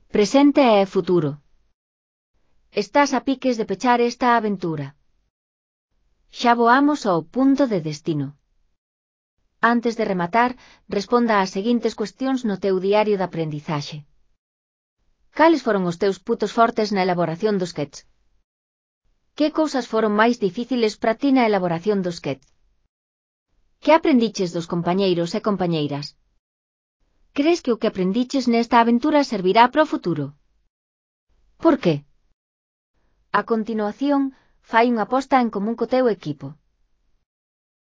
presente e futuro. Estás a piques de pechar esta aventura. Xa voamos ao punto de destino. Antes de rematar, responda ás seguintes cuestións no teu diario de aprendizaxe. Cales foron os teus puntos fortes na elaboración do sketch? Que cousas foron máis difíciles para ti na elaboración do sketch? Que aprendiches dos compañeiros e compañeiras? Crees que o que aprendiches nesta aventura servirá para o futuro? Por que? A continuación, fai unha posta en común co teu equipo.